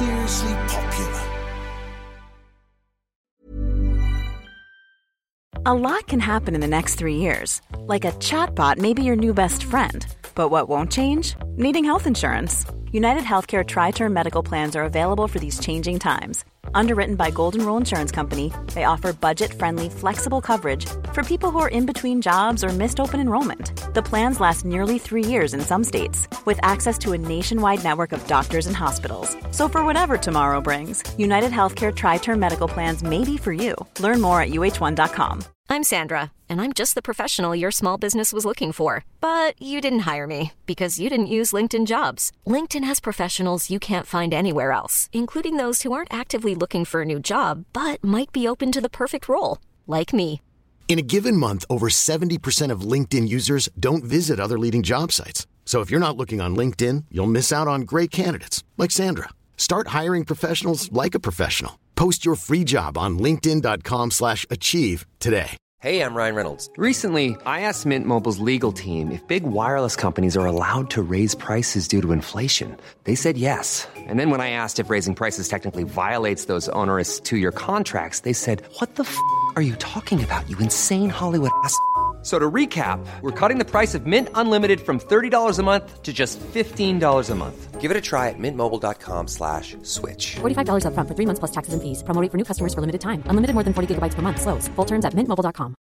seriously popular. A lot can happen in the next 3 years. Like a chatbot may be your new best friend. But what won't change? Needing health insurance. United Healthcare Tri-Term Medical Plans are available for these changing times. Underwritten by Golden Rule Insurance Company, they offer budget-friendly, flexible coverage for people who are in between jobs or missed open enrollment. The plans last nearly 3 years in some states, with access to a nationwide network of doctors and hospitals. So for whatever tomorrow brings, United Healthcare Tri-Term Medical Plans may be for you. Learn more at uh1.com. I'm Sandra, and I'm just the professional your small business was looking for. But you didn't hire me because you didn't use LinkedIn Jobs. LinkedIn has professionals you can't find anywhere else, including those who aren't actively looking for a new job, but might be open to the perfect role, like me. In a given month, over 70% of LinkedIn users don't visit other leading job sites. So if you're not looking on LinkedIn, you'll miss out on great candidates like Sandra. Start hiring professionals like a professional. Post your free job on linkedin.com/achieve today. Hey, I'm Ryan Reynolds. Recently, I asked Mint Mobile's legal team if big wireless companies are allowed to raise prices due to inflation. They said yes. And then when I asked if raising prices technically violates those onerous two-year contracts, they said, "What the f*** are you talking about, you insane Hollywood ass?" So to recap, we're cutting the price of Mint Unlimited from $30 a month to just $15 a month. Give it a try at mintmobile.com/switch. $45 up front for 3 months plus taxes and fees. Promo rate for new customers for limited time. Unlimited more than 40 gigabytes per month. Slows full terms at mintmobile.com.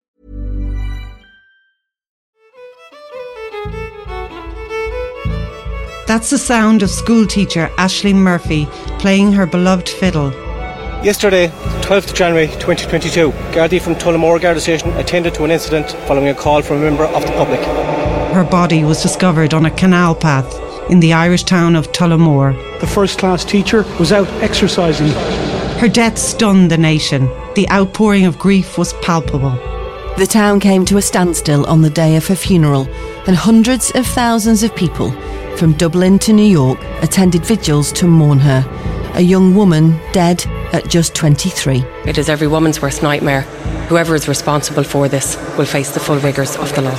That's the sound of schoolteacher Aisling Murphy playing her beloved fiddle. Yesterday, 12th January 2022, Gardaí from Tullamore Garda Station attended to an incident following a call from a member of the public. Her body was discovered on a canal path in the Irish town of Tullamore. The first-class teacher was out exercising. Her death stunned the nation. The outpouring of grief was palpable. The town came to a standstill on the day of her funeral, and hundreds of thousands of people, from Dublin to New York, attended vigils to mourn her, a young woman dead at just 23. It is every woman's worst nightmare. Whoever is responsible for this will face the full rigours of the law.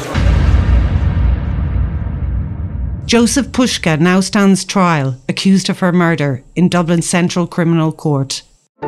Joseph Pushka now stands trial, accused of her murder, in Dublin Central Criminal Court.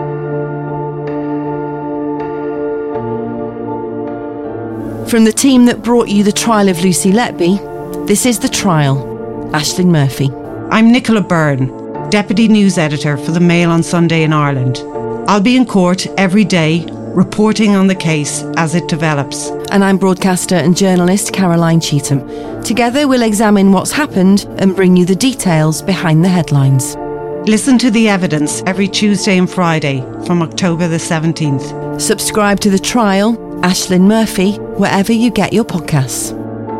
From the team that brought you the trial of Lucy Letby, this is The Trial. Aisling Murphy. I'm Nicola Byrne, Deputy News Editor for the Mail on Sunday in Ireland. I'll be in court every day, reporting on the case as it develops. And I'm broadcaster and journalist Caroline Cheetham. Together we'll examine what's happened and bring you the details behind the headlines. Listen to The Evidence every Tuesday and Friday from October the 17th. Subscribe to The Trial, Aisling Murphy, wherever you get your podcasts.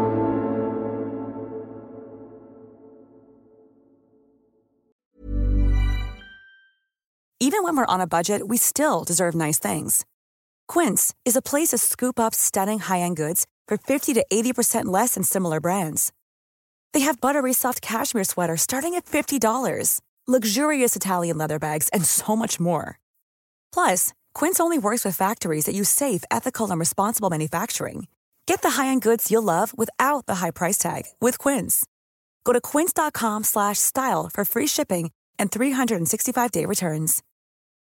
Even when we're on a budget, we still deserve nice things. Quince is a place to scoop up stunning high-end goods for 50 to 80% less than similar brands. They have buttery soft cashmere sweaters starting at $50, luxurious Italian leather bags, and so much more. Plus, Quince only works with factories that use safe, ethical, and responsible manufacturing. Get the high-end goods you'll love without the high price tag with Quince. Go to quince.com/style for free shipping and 365-day returns.